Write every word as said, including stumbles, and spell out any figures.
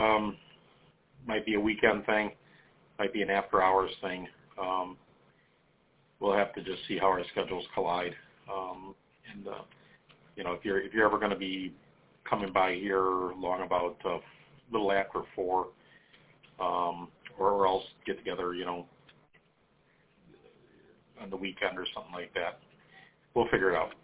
Um, might be a weekend thing, might be an after-hours thing. Um, we'll have to just see how our schedules collide. Um, and uh, you know, if you're if you're ever going to be coming by here long about a little after four, um, or, or else get together, you know, on the weekend or something like that. We'll figure it out.